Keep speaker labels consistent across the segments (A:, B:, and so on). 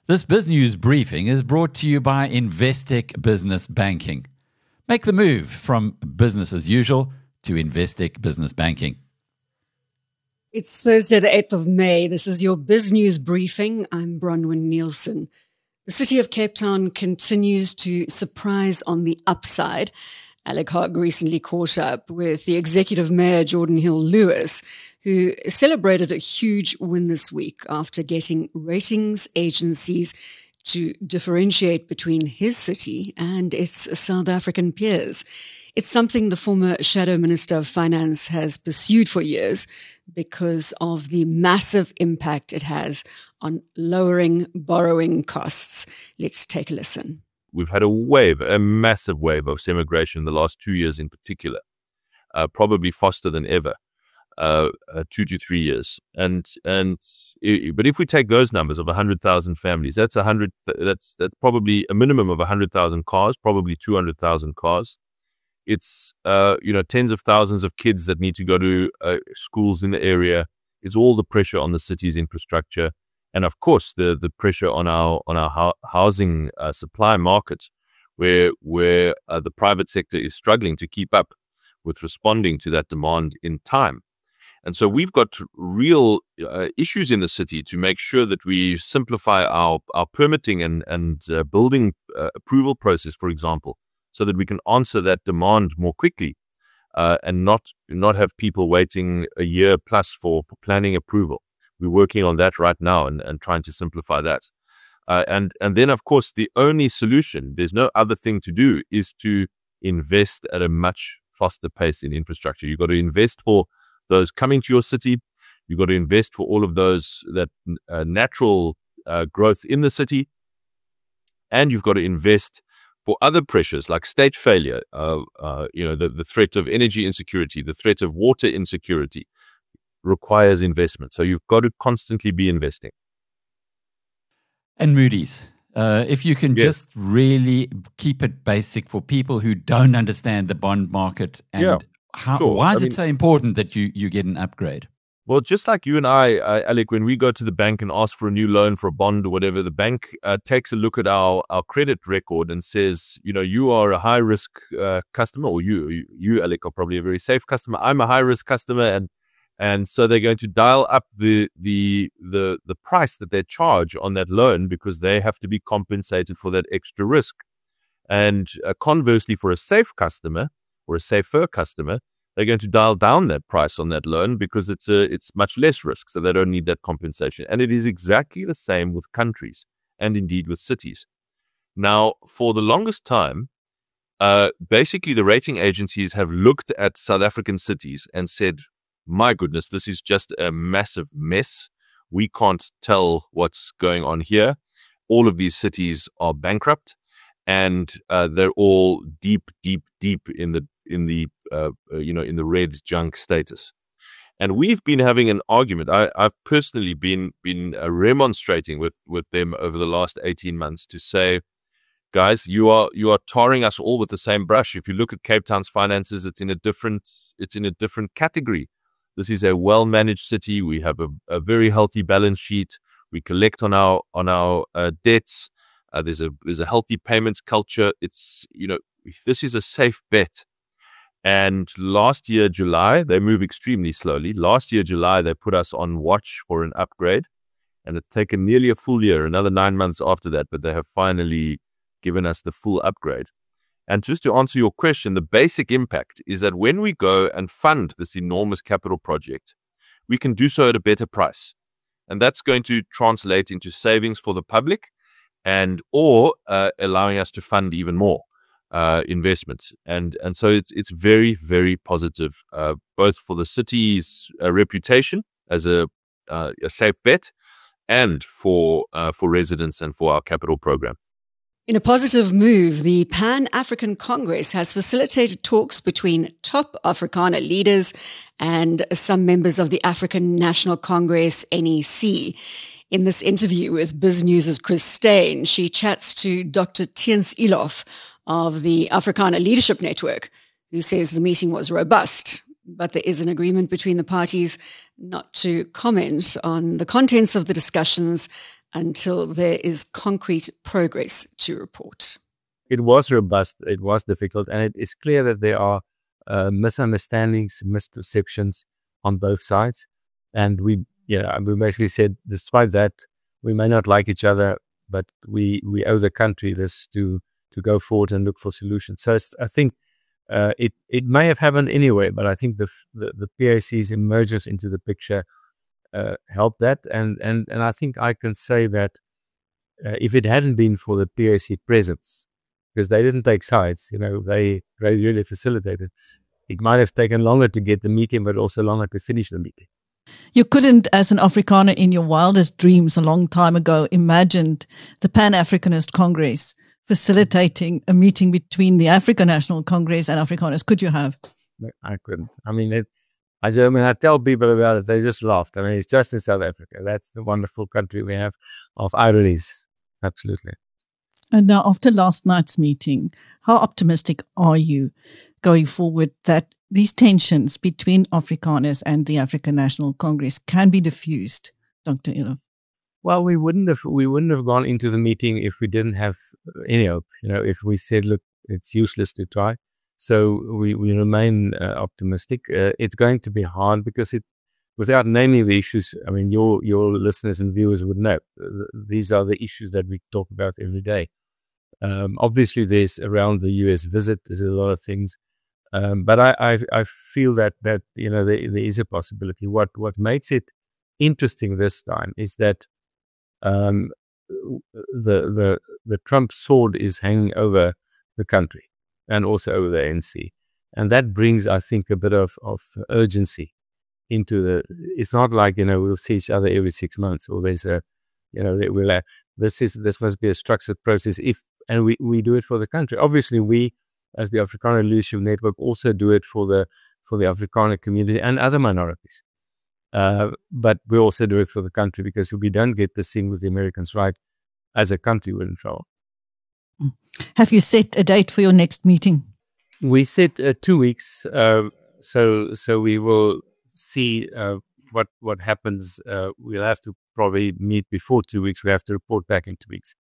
A: This BizNews briefing is brought to you by Investec Business Banking. Make the move from business as usual to Investec Business Banking.
B: It's Thursday, the 8th of May. This is your BizNews briefing. I'm Bronwyn Nielsen. The city of Cape Town continues to surprise on the upside. Alec Hogg recently caught up with the executive mayor, Jordan Hill-Lewis, who celebrated a huge win this week after getting ratings agencies to differentiate between his city and its South African peers. It's something the former Shadow Minister of Finance has pursued for years because of the massive impact it has on lowering borrowing costs. Let's take a listen.
C: We've had a massive wave of immigration in the last 2 years in particular, probably faster than ever, 2 to 3 years. But if we take those numbers of 100,000 families, that's probably a minimum of 100,000 cars, probably 200,000 cars. It's tens of thousands of kids that need to go to schools in the area. It's all the pressure on the city's infrastructure. And of course, the pressure on our housing supply market, where the private sector is struggling to keep up with responding to that demand in time. And so we've got real issues in the city to make sure that we simplify our permitting and building approval process, for example, so that we can answer that demand more quickly and not have people waiting a year plus for planning approval. We're working on that right now and trying to simplify that. And then, of course, the only solution, there's no other thing to do, is to invest at a much faster pace in infrastructure. You've got to invest for those coming to your city. You've got to invest for all of those that natural growth in the city. And you've got to invest for other pressures like state failure, the threat of energy insecurity, the threat of water insecurity requires investment. So you've got to constantly be investing.
A: And Moody's, if you can just really keep it basic for people who don't understand the bond market and why is it so important that you get an upgrade?
C: Well, just like you and I, Alec, when we go to the bank and ask for a new loan for a bond or whatever, the bank takes a look at our credit record and says, you are a high-risk customer, or you, Alec, are probably a very safe customer. I'm a high-risk customer, and so they're going to dial up the price that they charge on that loan because they have to be compensated for that extra risk. And conversely, for a safe customer or a safer customer, they're going to dial down that price on that loan because it's much less risk, so they don't need that compensation. And it is exactly the same with countries and indeed with cities. Now, for the longest time, basically the rating agencies have looked at South African cities and said, my goodness, this is just a massive mess. We can't tell what's going on here. All of these cities are bankrupt, and they're all deep in the red junk status. And we've been having an argument. I've personally been remonstrating with them over the last 18 months to say, guys, you are tarring us all with the same brush. If you look at Cape Town's finances, it's in a different category. This is a well-managed city. We have a very healthy balance sheet. We collect on our debts. There's a healthy payments culture. It's this is a safe bet. And last year, July, they move extremely slowly. Last year, July, they put us on watch for an upgrade, and it's taken nearly a full year, another 9 months after that, but they have finally given us the full upgrade. And just to answer your question, the basic impact is that when we go and fund this enormous capital project, we can do so at a better price. And that's going to translate into savings for the public or allowing us to fund even more investments. And so it's very, very positive, both for the city's reputation as a safe bet and for residents and for our capital program.
B: In a positive move, the Pan-African Congress has facilitated talks between top Afrikaner leaders and some members of the African National Congress, NEC. In this interview with BizNews' Chris Steyn, she chats to Dr. Theuns Eloff of the Afrikaner Leadership Network, who says the meeting was robust, but there is an agreement between the parties not to comment on the contents of the discussions until there is concrete progress to report.
D: It was robust, it was difficult, and it is clear that there are misunderstandings, misperceptions on both sides. And we basically said, despite that, we may not like each other, but we owe the country this to go forward and look for solutions. So I think it may have happened anyway, but I think the PAC's emergence into the picture helped that. And I think I can say that if it hadn't been for the PAC presence, because they didn't take sides, they really facilitated, it might have taken longer to get the meeting, but also longer to finish the meeting.
E: You couldn't, as an Afrikaner in your wildest dreams a long time ago, imagined the Pan-Africanist Congress facilitating a meeting between the African National Congress and Afrikaners. Could you have?
D: I couldn't. I mean, I tell people about it, they just laughed. I mean, it's just in South Africa. That's the wonderful country we have of ironies. Absolutely.
E: And now, after last night's meeting, how optimistic are you going forward that these tensions between Afrikaners and the African National Congress can be diffused, Dr. Eloff?
D: Well, we wouldn't have gone into the meeting if we didn't have any hope. If we said, look, it's useless to try. So we remain optimistic. It's going to be hard because without naming the issues, I mean, your listeners and viewers would know these are the issues that we talk about every day. Obviously, there's around the US visit, there's a lot of things. But I feel that there is a possibility. What makes it interesting this time is that the Trump sword is hanging over the country and also over the ANC, and that brings, I think, a bit of urgency into it's not like we'll see each other every 6 months, or there's this must be a structured process. And we do it for the country. Obviously, we, as the Afrikaner Leadership Network, also do it for the Afrikaner community and other minorities. But we also do it for the country, because if we don't get this thing with the Americans right, as a country, we're in trouble.
E: Have you set a date for your next meeting?
D: We set 2 weeks. So we will see what happens. We'll have to probably meet before 2 weeks. We have to report back in 2 weeks.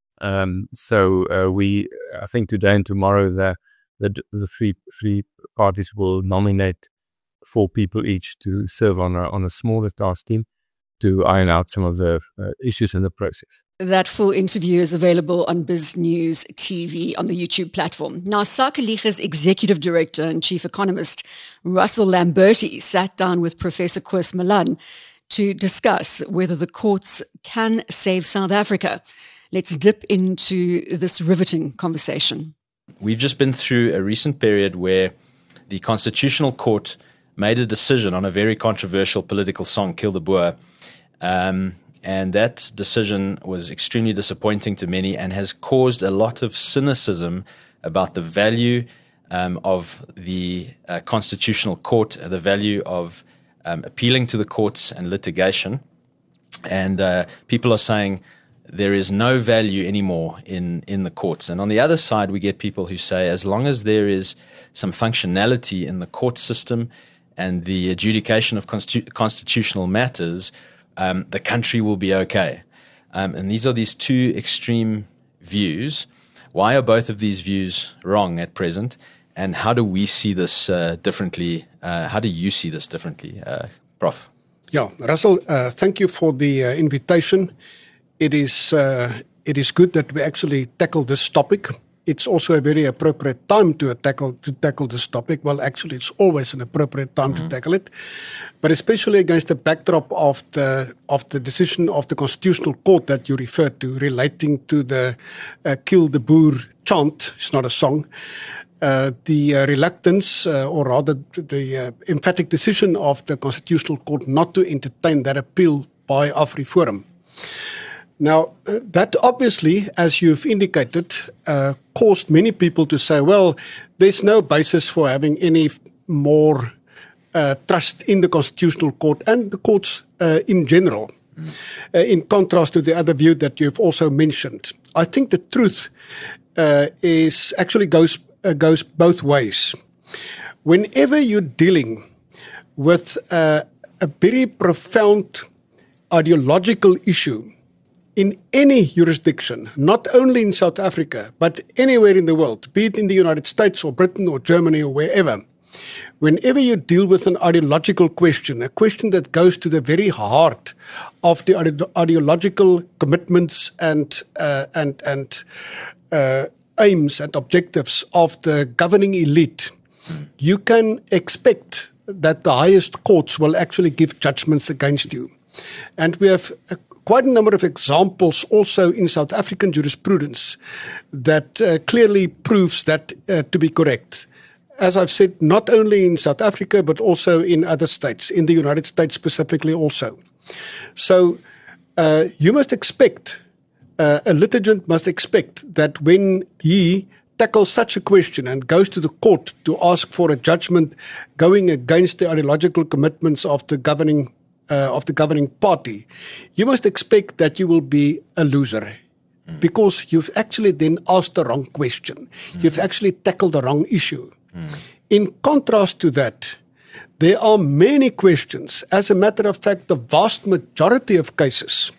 D: I think today and tomorrow the three parties will nominate 4 people each to serve on a smaller task team to iron out some of the issues in the process.
B: That full interview is available on Biz News TV on the YouTube platform. Now, Sakeliga's Executive Director and Chief Economist, Russell Lamberti, sat down with Professor Koos Malan to discuss whether the courts can save South Africa. Let's dip into this riveting conversation.
F: We've just been through a recent period where the Constitutional Court made a decision on a very controversial political song, Kill the Boer. And that decision was extremely disappointing to many and has caused a lot of cynicism about the value of the Constitutional Court, the value of appealing to the courts and litigation. And people are saying there is no value anymore in the courts. And on the other side, we get people who say, as long as there is some functionality in the court system and the adjudication of constitutional matters, the country will be okay. And these are these two extreme views. Why are both of these views wrong at present? And how do we see this differently? How do you see this differently, Prof?
G: Yeah, Russell, thank you for the invitation. It is good that we actually tackle this topic. It's also a very appropriate time to tackle this topic. Well, actually, it's always an appropriate time to tackle it, but especially against the backdrop of the decision of the Constitutional Court that you referred to, relating to the "Kill the Boer" chant. It's not a song. The reluctance, or rather the emphatic decision of the Constitutional Court not to entertain that appeal by AfriForum. Now, that obviously, as you've indicated, caused many people to say, well, there's no basis for having any more trust in the Constitutional Court and the courts in general, in contrast to the other view that you've also mentioned. I think the truth is actually goes both ways. Whenever you're dealing with a very profound ideological issue in any jurisdiction, not only in South Africa, but anywhere in the world, be it in the United States or Britain or Germany or wherever, whenever you deal with an ideological question, a question that goes to the very heart of the ideological commitments and aims and objectives of the governing elite, you can expect that the highest courts will actually give judgments against you. And we have quite a number of examples also in South African jurisprudence that clearly proves that to be correct. As I've said, not only in South Africa, but also in other states, in the United States specifically also. So you must expect, a litigant must expect that when he tackles such a question and goes to the court to ask for a judgment going against the ideological commitments of the governing party, you must expect that you will be a loser. Because you've actually then asked the wrong question. You've actually tackled the wrong issue. In contrast to that, there are many questions. As a matter of fact, the vast majority of cases,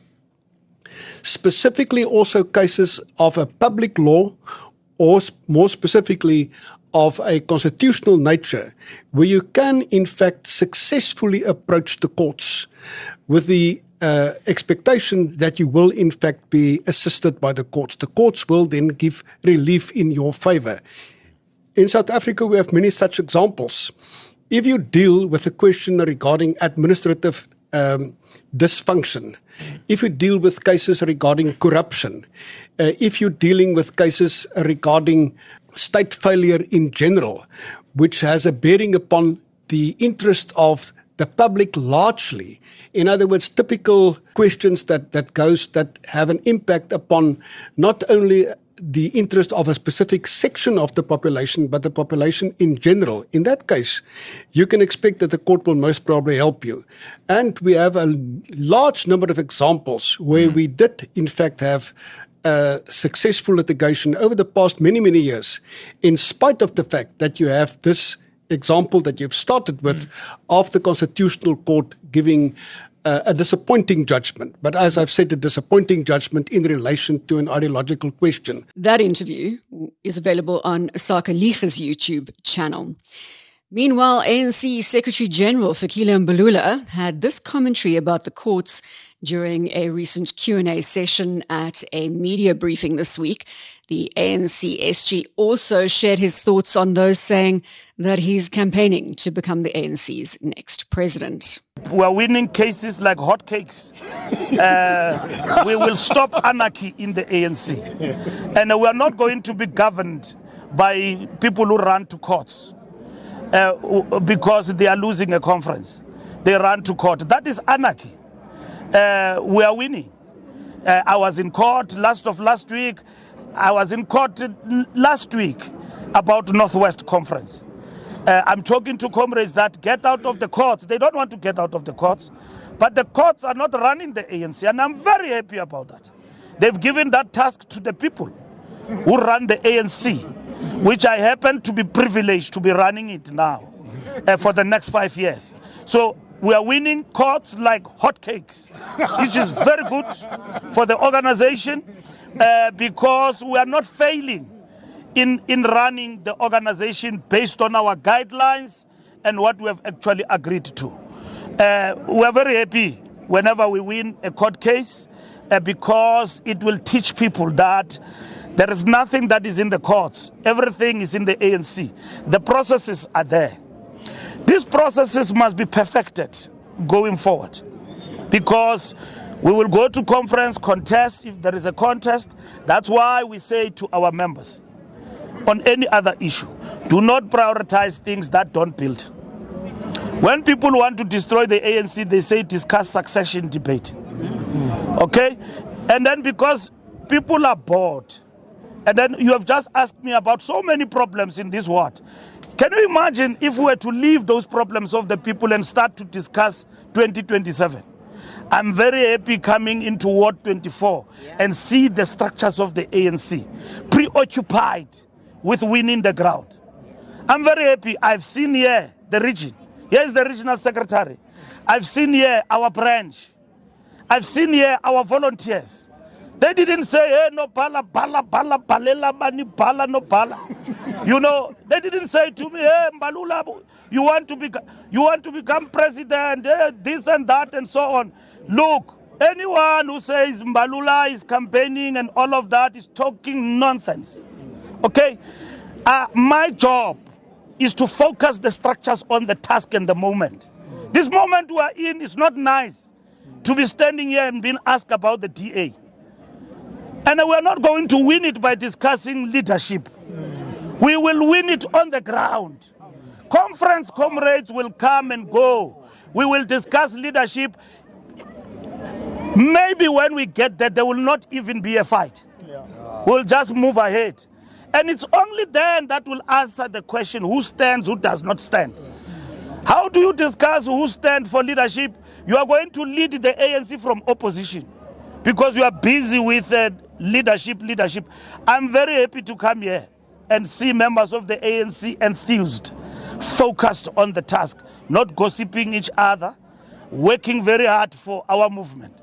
G: specifically also cases of a public law, or more specifically of a constitutional nature, where you can in fact successfully approach the courts with the expectation that you will in fact be assisted by the courts. The courts will then give relief in your favor. In South Africa, we have many such examples. If you deal with a question regarding administrative dysfunction, if you deal with cases regarding corruption, if you're dealing with cases regarding state failure in general, which has a bearing upon the interest of the public largely, in other words, typical questions that have an impact upon not only the interest of a specific section of the population, but the population in general. In that case, you can expect that the court will most probably help you. And we have a large number of examples where we did, in fact, have successful litigation over the past many, many years, in spite of the fact that you have this example that you've started with of the Constitutional Court giving a disappointing judgment. But as I've said, a disappointing judgment in relation to an ideological question.
B: That interview is available on Saka Liga's YouTube channel. Meanwhile, ANC Secretary-General Fikile Mbalula had this commentary about the courts during a recent Q&A session at a media briefing this week. The ANC SG also shared his thoughts on those saying that he's campaigning to become the ANC's next president.
H: We are winning cases like hotcakes. We will stop anarchy in the ANC. And we are not going to be governed by people who run to courts because they are losing a conference. They run to court. That is anarchy. We are winning. I was in court last week. I was in court last week about Northwest Conference. I'm talking to comrades that get out of the courts. They don't want to get out of the courts, but the courts are not running the ANC, and I'm very happy about that. They've given that task to the people who run the ANC, which I happen to be privileged to be running it now for the next 5 years. So we are winning courts like hotcakes, which is very good for the organization because we are not failing in running the organization based on our guidelines and what we have actually agreed to. We are very happy whenever we win a court case because it will teach people that there is nothing that is in the courts. Everything is in the ANC. The processes are there. These processes must be perfected going forward because we will go to conference, contest if there is a contest. That's why we say to our members, on any other issue, do not prioritize things that don't build. When people want to destroy the ANC, they say discuss succession debate. Okay? And then because people are bored, and then you have just asked me about so many problems in this ward. Can you imagine if we were to leave those problems of the people and start to discuss 2027? I'm very happy coming into Ward 24 and see the structures of the ANC preoccupied with winning the ground. I'm very happy. I've seen here the region. Here's the regional secretary. I've seen here our branch. I've seen here our volunteers. They didn't say, hey, no pala, pala, pala, palela, bani, pala, no pala. You know, they didn't say to me, hey, Mbalula, you want to become president, this and that and so on. Look, anyone who says Mbalula is campaigning and all of that is talking nonsense. Okay? My job is to focus the structures on the task and the moment. This moment we are in is not nice to be standing here and being asked about the DA. And we are not going to win it by discussing leadership. We will win it on the ground. Conference comrades will come and go. We will discuss leadership. Maybe when we get there, there will not even be a fight. We'll just move ahead. And it's only then that will answer the question, who stands, who does not stand. How do you discuss who stands for leadership? You are going to lead the ANC from opposition because you are busy with leadership. I'm very happy to come here and see members of the ANC enthused, focused on the task, not gossiping each other, working very hard for our movement.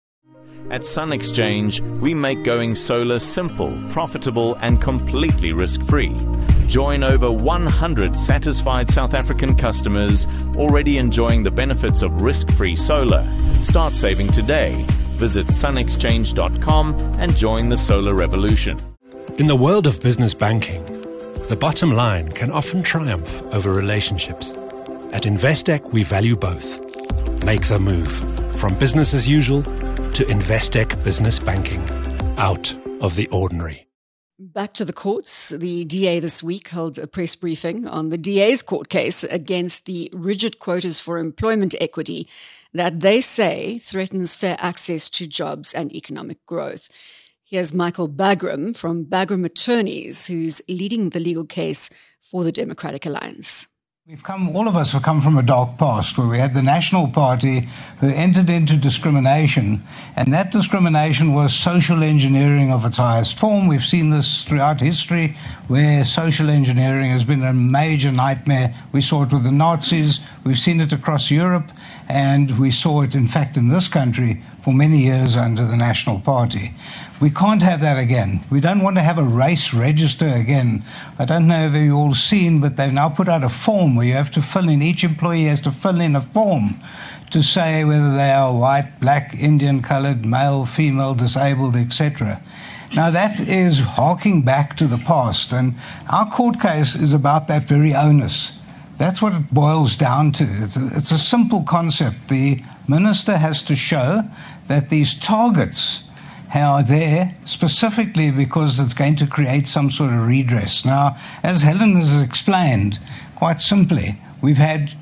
I: At Sun Exchange, we make going solar simple, profitable, and completely risk-free. Join over 100 satisfied South African customers already enjoying the benefits of risk-free solar. Start saving today. Visit sunexchange.com and join the solar revolution.
J: In the world of business banking, the bottom line can often triumph over relationships. At Investec, we value both. Make the move from business as usual to Investec Business Banking. Out of the ordinary.
B: Back to the courts. The DA this week held a press briefing on the DA's court case against the rigid quotas for employment equity that they say threatens fair access to jobs and economic growth. Here's Michael Bagram from Bagram Attorneys, who's leading the legal case for the Democratic Alliance.
K: All of us have come from a dark past where we had the National Party who entered into discrimination, and that discrimination was social engineering of its highest form. We've seen this throughout history where social engineering has been a major nightmare. We saw it with the Nazis, we've seen it across Europe, and we saw it, in fact, in this country for many years under the National Party. We can't have that again. We don't want to have a race register again. I don't know if you've all seen, but they've now put out a form where you have to fill in, each employee has to fill in a form to say whether they are white, black, Indian, colored, male, female, disabled, etc. Now that is harking back to the past, and our court case is about that very onus. That's what it boils down to. It's a simple concept. The minister has to show that these targets are there specifically because it's going to create some sort of redress. Now, as Helen has explained, quite simply, we've had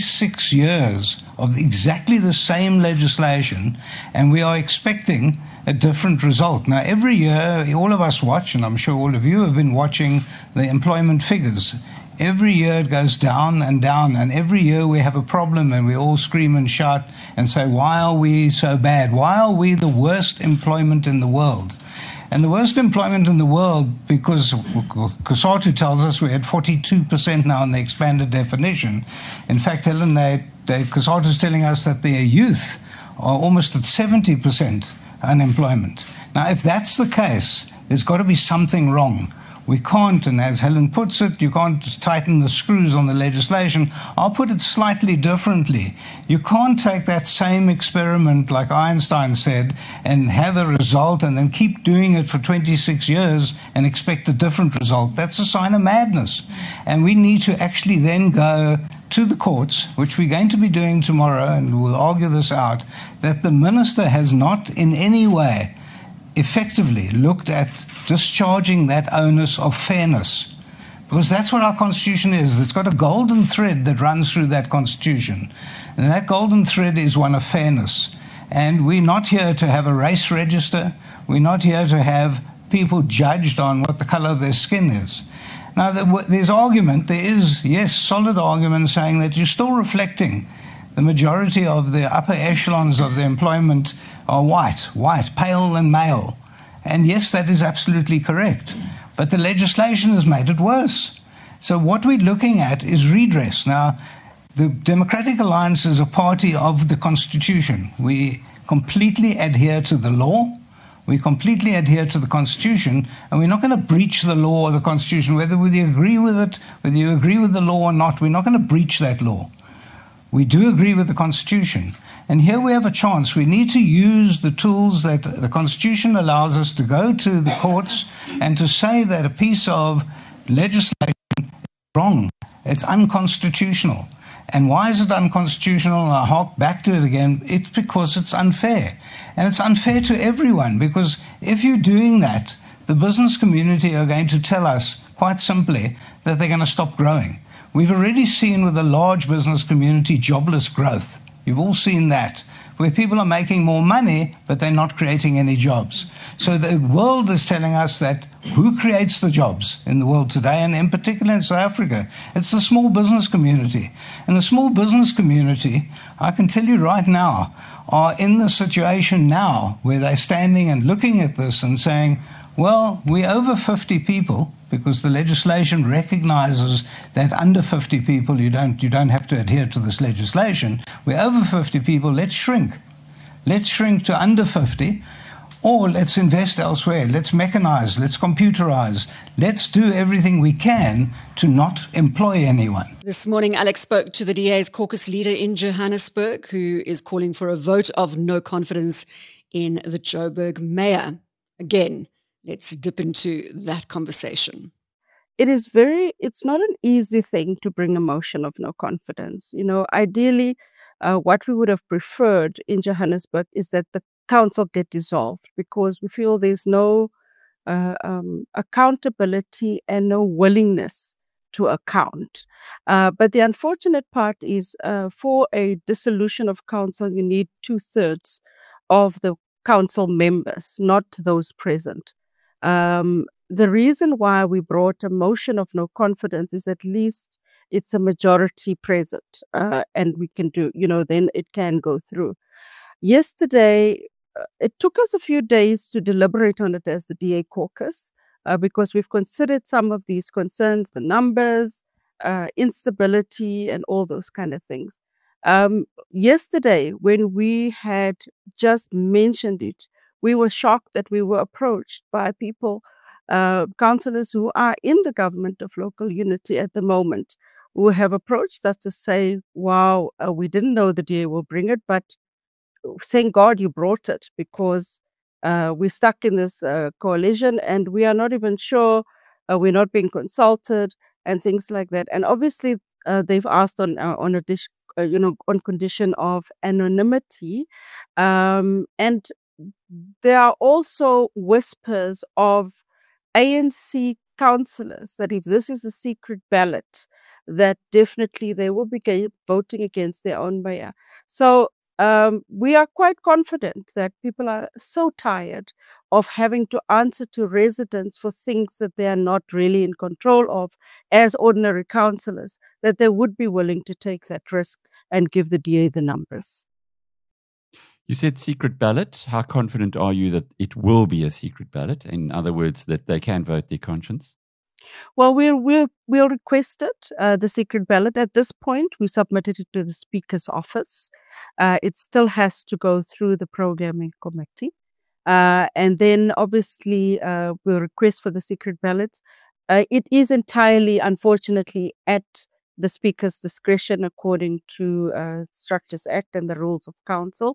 K: 26 years of exactly the same legislation, and we are expecting a different result. Now, every year, all of us watch, and I'm sure all of you have been watching the employment figures. Every year it goes down, and every year we have a problem and we all scream and shout and say, why are we so bad? Why are we the worst employment in the world? And the worst employment in the world, because COSATU tells us we're at 42% now in the expanded definition. In fact, Helen, COSATU is telling us that their youth are almost at 70% unemployment. Now, if that's the case, there's got to be something wrong. We can't, and as Helen puts it, you can't tighten the screws on the legislation. I'll put it slightly differently. You can't take that same experiment, like Einstein said, and have a result and then keep doing it for 26 years and expect a different result. That's a sign of madness. And we need to actually then go to the courts, which we're going to be doing tomorrow, and we'll argue this out, that the minister has not in any way effectively looked at discharging that onus of fairness, because that's what our Constitution is. It's got a golden thread that runs through that Constitution, and that golden thread is one of fairness. And we're not here to have a race register. We're not here to have people judged on what the color of their skin is. Now, there's argument, there is, yes, solid argument saying that you're still reflecting the majority of the upper echelons of the employment are white, pale and male. And yes, that is absolutely correct. But the legislation has made it worse. So what we're looking at is redress. Now, the Democratic Alliance is a party of the Constitution. We completely adhere to the law. We completely adhere to the Constitution, and we're not going to breach the law or the Constitution, whether you agree with it, whether you agree with the law or not. We're not going to breach that law. We do agree with the Constitution. And here we have a chance. We need to use the tools that the Constitution allows us to go to the courts and to say that a piece of legislation is wrong. It's unconstitutional. And why is it unconstitutional? And I hark back to it again. It's because it's unfair. And it's unfair to everyone, because if you're doing that, the business community are going to tell us, quite simply, that they're going to stop growing. We've already seen with the large business community jobless growth. You've all seen that, where people are making more money, but they're not creating any jobs. So the world is telling us that who creates the jobs in the world today, and in particular in South Africa? It's the small business community. And the small business community, I can tell you right now, are in the situation now where they're standing and looking at this and saying, well, we're over 50 people, because the legislation recognizes that under 50 people you don't have to adhere to this legislation. We're over 50 people, let's shrink. Let's shrink to under 50, or let's invest elsewhere. Let's mechanize, let's computerize. Let's do everything we can to not employ anyone.
B: This morning, Alex spoke to the DA's caucus leader in Johannesburg, who is calling for a vote of no confidence in the Joburg mayor. Again, let's dip into that conversation.
L: It's not an easy thing to bring a motion of no confidence. Ideally, what we would have preferred in Johannesburg is that the council get dissolved, because we feel there's no accountability and no willingness to account. But the unfortunate part is for a dissolution of council, you need 2/3 of the council members, not those present. The reason why we brought a motion of no confidence is at least it's a majority present, and we can do, then it can go through. Yesterday, it took us a few days to deliberate on it as the DA caucus, because we've considered some of these concerns, the numbers, instability, and all those kind of things. Yesterday, when we had just mentioned it, we were shocked that we were approached by people, councillors who are in the government of local unity at the moment, who have approached us to say, wow, we didn't know the DA will bring it, but thank God you brought it, because we're stuck in this coalition and we are not even sure, we're not being consulted and things like that. And obviously they've asked on condition of anonymity. And there are also whispers of ANC councillors that if this is a secret ballot, that definitely they will be voting against their own mayor. So we are quite confident that people are so tired of having to answer to residents for things that they are not really in control of as ordinary councillors, that they would be willing to take that risk and give the DA the numbers.
A: You said secret ballot. How confident are you that it will be a secret ballot? In other words, that they can vote their conscience?
L: Well, we'll request it, the secret ballot. At this point, we submitted it to the Speaker's office. It still has to go through the programming committee. And then, obviously, we'll request for the secret ballots. It is entirely, unfortunately, at the Speaker's discretion according to Structures Act and the Rules of Council.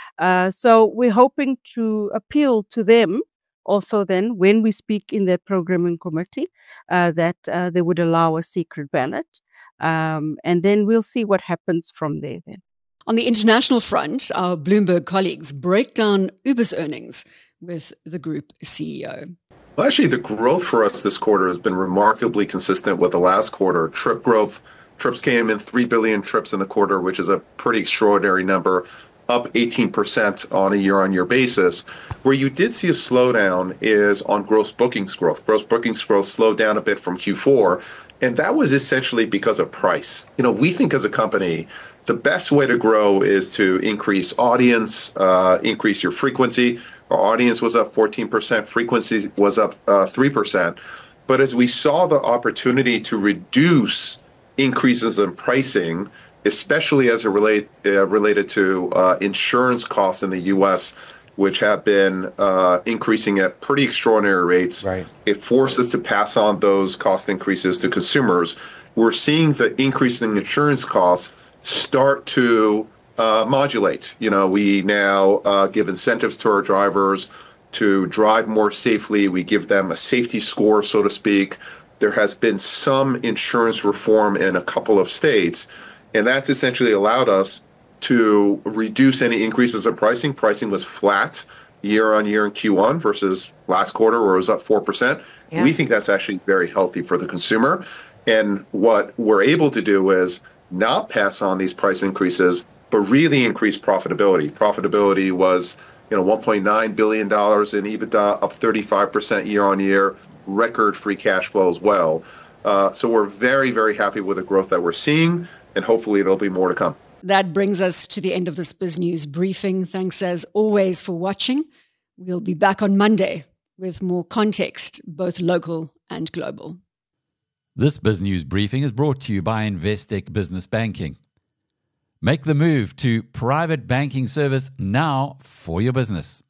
L: So we're hoping to appeal to them also then when we speak in their programming committee that they would allow a secret ballot. And then we'll see what happens from there then.
B: On the international front, our Bloomberg colleagues break down Uber's earnings with the group CEO.
M: Well, actually, the growth for us this quarter has been remarkably consistent with the last quarter. Trip growth, trips came in 3 billion trips in the quarter, which is a pretty extraordinary number, up 18% on a year-on-year basis. Where you did see a slowdown is on gross bookings growth. Gross bookings growth slowed down a bit from Q4, and that was essentially because of price. We think as a company, the best way to grow is to increase audience, increase your frequency. Our audience was up 14%, frequency was up 3%. But as we saw the opportunity to reduce increases in pricing, especially as it related to insurance costs in the U.S., which have been increasing at pretty extraordinary rates.
D: Right.
M: It forced us to pass on those cost increases to consumers. We're seeing the increase in insurance costs start to modulate. We now give incentives to our drivers to drive more safely. We give them a safety score, so to speak. There has been some insurance reform in a couple of states, and that's essentially allowed us to reduce any increases in pricing. Pricing was flat year on year in Q1 versus last quarter where it was up 4%. Yeah. We think that's actually very healthy for the consumer. And what we're able to do is not pass on these price increases, but really increase profitability. Profitability was $1.9 billion in EBITDA, up 35% year on year, record free cash flow as well. So we're very, very happy with the growth that we're seeing, and hopefully there'll be more to come.
B: That brings us to the end of this BizNews briefing. Thanks as always for watching. We'll be back on Monday with more context, both local and global.
A: This BizNews briefing is brought to you by Investec Business Banking. Make the move to private banking service now for your business.